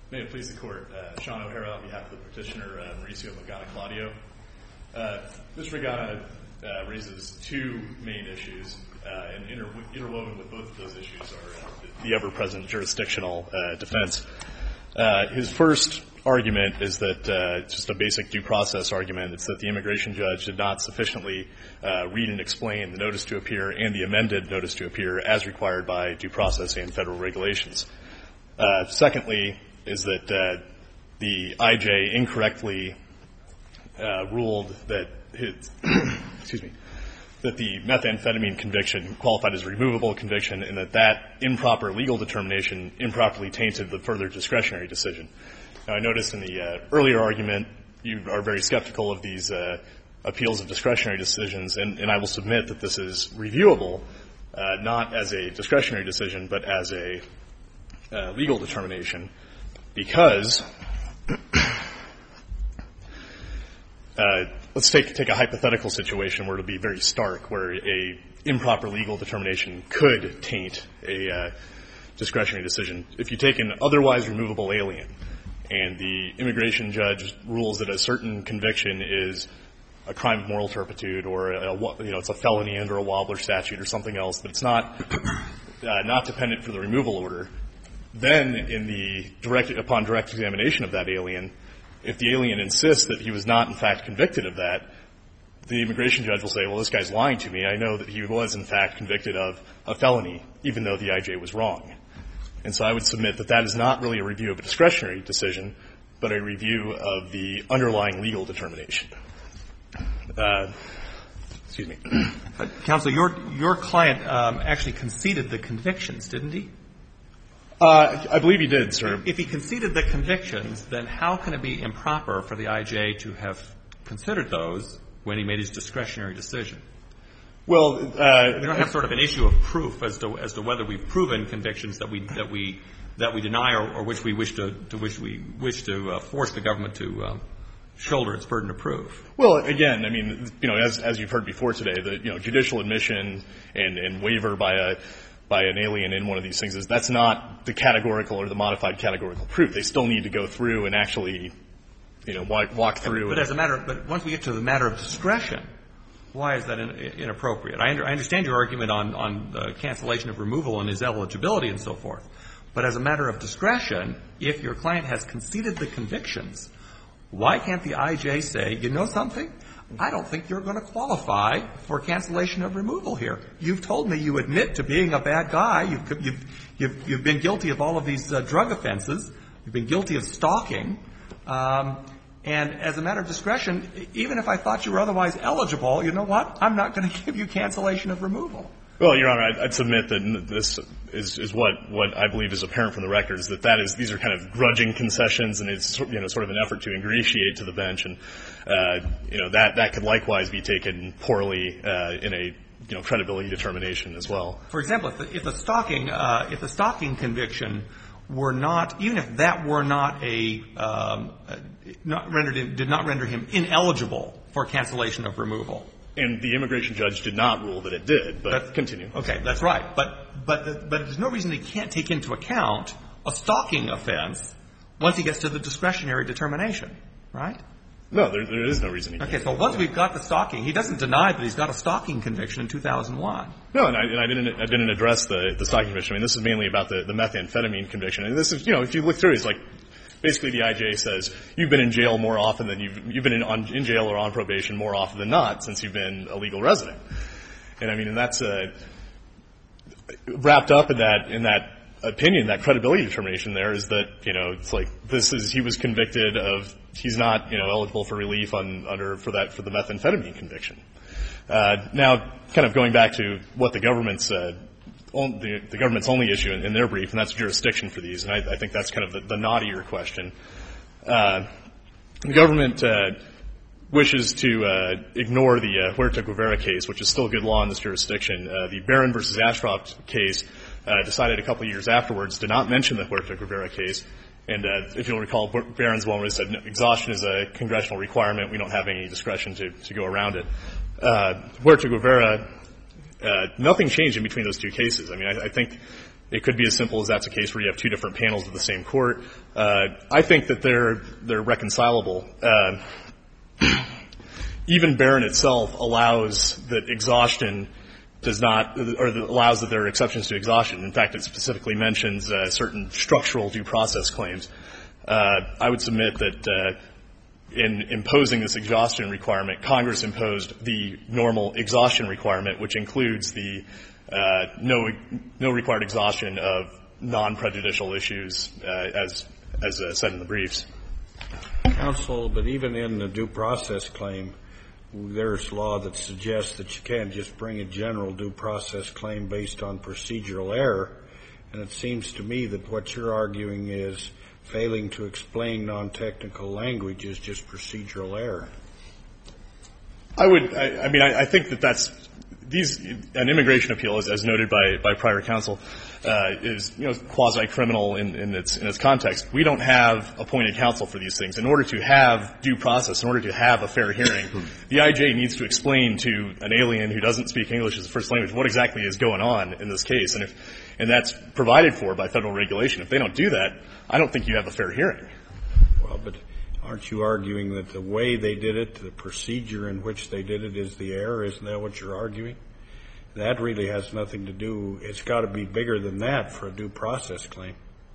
May it please the Court, Sean O'Hara on behalf of the petitioner, Mauricio Magana-Claudio. Mr. Magana raises two main issues, and interwoven with both of those issues are the ever-present jurisdictional defense. His first argument is that it's just a basic due process argument. It's that the immigration judge did not sufficiently read and explain the notice to appear and the amended notice to appear as required by due process and federal regulations. Secondly, is that the IJ incorrectly ruled that that the methamphetamine conviction qualified as a removable conviction, and that improper legal determination improperly tainted the further discretionary decision. Now, I noticed in the earlier argument you are very skeptical of these appeals of discretionary decisions, and I will submit that this is reviewable not as a discretionary decision but as a legal determination, because let's take a hypothetical situation where it will be very stark, where a improper legal determination could taint a discretionary decision. If you take an otherwise removable alien and the immigration judge rules that a certain conviction is a crime of moral turpitude, or it's a felony under a Wobbler statute or something else, but it's not dependent for the removal order, then upon direct examination of that alien, if the alien insists that he was not in fact convicted of that, the immigration judge will say, well, this guy's lying to me. I know that he was in fact convicted of a felony, even though the IJ was wrong. And so I would submit that that is not really a review of a discretionary decision, but a review of the underlying legal determination. Excuse me. Counsel, your client actually conceded the convictions, didn't he? I believe he did, sir. If he conceded the convictions, then how can it be improper for the IJ to have considered those when he made his discretionary decision? Well, we don't have sort of an issue of proof as to whether we've proven convictions that we deny or which we wish to force the government to shoulder its burden of proof. Well, again, I mean, as you've heard before today, the judicial admission and waiver by an alien in one of these things that's not the categorical or the modified categorical proof. They still need to go through and actually, walk through. But once we get to the matter of discretion, why is that inappropriate? I understand your argument on the cancellation of removal and his eligibility and so forth. But as a matter of discretion, if your client has conceded the convictions, why can't the IJ say, you know something? I don't think you're going to qualify for cancellation of removal here. You've told me you admit to being a bad guy. You've been guilty of all of these drug offenses. You've been guilty of stalking. And as a matter of discretion, even if I thought you were otherwise eligible, you know what? I'm not going to give you cancellation of removal. Well, Your Honor, I'd submit that this is what I believe is apparent from the records, these are kind of grudging concessions, and it's sort of an effort to ingratiate to the bench, and that could likewise be taken poorly in a credibility determination as well. For example, if the stalking conviction were not, even if that were not did not render him ineligible for cancellation of removal. And the immigration judge did not rule that it did, but continue. Okay, that's right. But there's no reason he can't take into account a stalking offense once he gets to the discretionary determination, right? No, there is no reason he can't. Okay, so once we've got the stalking, he doesn't deny that he's got a stalking conviction in 2001. No, and I didn't address the stalking conviction. I mean, this is mainly about the methamphetamine conviction. And this is, if you look through it, it's like basically the IJ says you've been in jail more often than you've been in jail or on probation more often than not since you've been a legal resident. And I mean, and that's wrapped up in that opinion, that credibility determination there is that, it's like he was convicted of, he's not, eligible for relief for the methamphetamine conviction. Now, kind of going back to what the government's only issue in their brief, and that's jurisdiction for these, and I think that's kind of the knottier question. The government wishes to ignore the Huerta Guevara case, which is still good law in this jurisdiction. The Barron versus Ashcroft case, decided a couple of years afterwards, did not mention the Huerta Guevara case. And if you'll recall, Barron's one where it said exhaustion is a congressional requirement. We don't have any discretion to go around it. Huerta Guevara, nothing changed in between those two cases. I mean, I think It could be as simple as that's a case where you have two different panels of the same court. I think that they're reconcilable. Even Barron itself allows that exhaustion does not, or allows that there are exceptions to exhaustion. In fact, it specifically mentions certain structural due process claims. I would submit that in imposing this exhaustion requirement, Congress imposed the normal exhaustion requirement, which includes the no required exhaustion of non-prejudicial issues, as said in the briefs. Counsel, but even in the due process claim, there's law that suggests that you can't just bring a general due process claim based on procedural error. And it seems to me that what you're arguing is failing to explain non-technical language is just procedural error. I think that that's an immigration appeal, as noted by prior counsel, is quasi-criminal in its context. We don't have appointed counsel for these things. In order to have due process, in order to have a fair hearing, the IJ needs to explain to an alien who doesn't speak English as a first language what exactly is going on in this case, and that's provided for by federal regulation. If they don't do that, I don't think you have a fair hearing. Well, but aren't you arguing that the way they did it, the procedure in which they did it, is the error? Isn't that what you're arguing? That really has nothing to do. It's got to be bigger than that for a due process claim.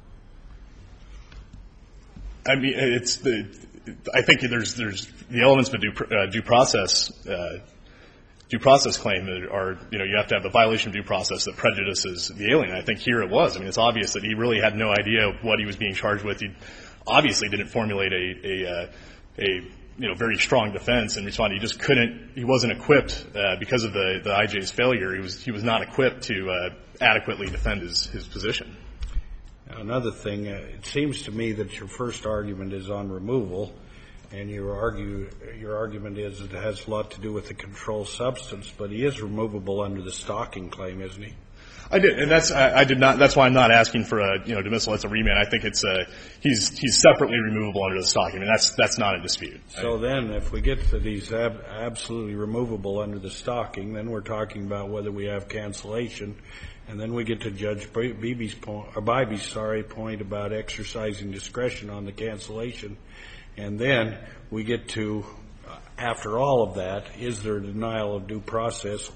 I mean, I think there's the elements of a due process claim that are, you have to have a violation of due process that prejudices the alien. I think here it was. I mean, it's obvious that he really had no idea what he was being charged with. He obviously didn't formulate a very strong defense and respond. He wasn't equipped because of the IJ's failure. He was not equipped to adequately defend his position. Now, another thing, it seems to me that your first argument is on removal, and your argument is that it has a lot to do with the controlled substance, but he is removable under the stalking claim, isn't he? I did, and that's why I'm not asking for a dismissal. It's a remand. I think he's separately removable under the stalking. I mean, that's not a dispute. So then, if we get to these absolutely removable under the stalking, then we're talking about whether we have cancellation, and then we get to Judge Bybee's point about exercising discretion on the cancellation, and then we get to, after all of that, is there a denial of due process?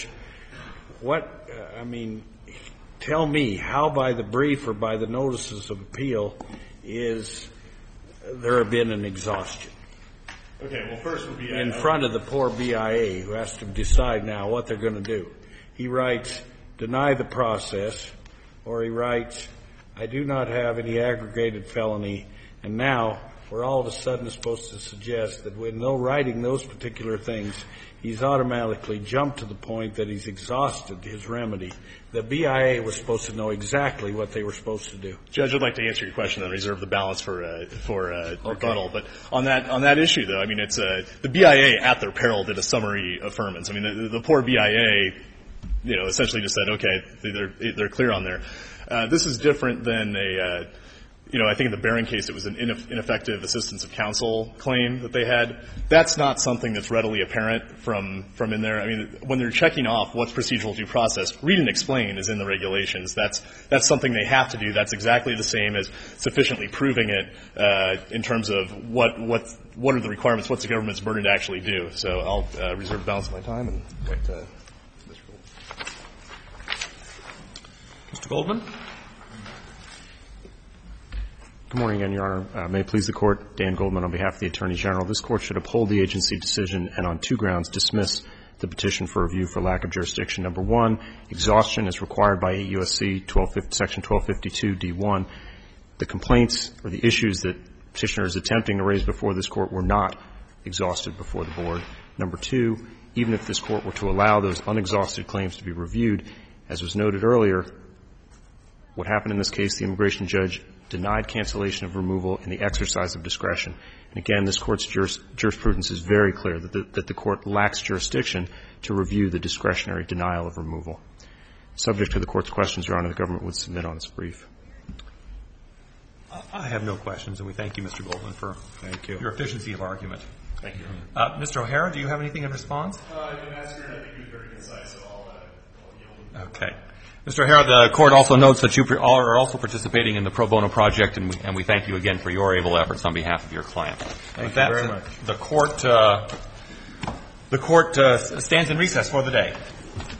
Tell me how by the brief or by the notices of appeal is there been an exhaustion? Okay, well, first would be in front of the poor BIA who has to decide now what they're going to do. He writes, deny the process, or he writes, I do not have any aggregated felony, and now we're all of a sudden supposed to suggest that when writing those particular things, he's automatically jumped to the point that he's exhausted his remedy. The BIA was supposed to know exactly what they were supposed to do. Judge, I'd like to answer your question and reserve the balance for rebuttal. But on that issue, though, I mean, it's the BIA at their peril did a summary affirmance. I mean, the poor BIA, essentially just said, okay, they're clear on there. This is different than I think in the Barron case, it was an ineffective assistance of counsel claim that they had. That's not something that's readily apparent from in there. I mean, when they're checking off what's procedural due process, read and explain is in the regulations. That's something they have to do. That's exactly the same as sufficiently proving it in terms of what are the requirements, what's the government's burden to actually do. So I'll reserve the balance of my time and wait to Mr. Goldman. Good morning again, Your Honor. May it please the Court, Dan Goldman on behalf of the Attorney General. This Court should uphold the agency decision and on two grounds dismiss the petition for review for lack of jurisdiction. Number one, exhaustion is required by 8 U.S.C. Section 1252 D1. The complaints or the issues that petitioner is attempting to raise before this Court were not exhausted before the Board. Number two, even if this Court were to allow those unexhausted claims to be reviewed, as was noted earlier, what happened in this case, the immigration judge denied cancellation of removal in the exercise of discretion. And again, this Court's jurisprudence is very clear that the Court lacks jurisdiction to review the discretionary denial of removal. Subject to the Court's questions, Your Honor, the government would submit on its brief. I have no questions, and we thank you, Mr. Goldman, for your efficiency of argument. Thank you. Mr. O'Hara, do you have anything in response? I think he was very concise, so I'll yield. Okay. Mr. Hare, the Court also notes that you are also participating in the pro bono project, and we thank you again for your able efforts on behalf of your client. Thank you very much. The Court stands in recess for the day.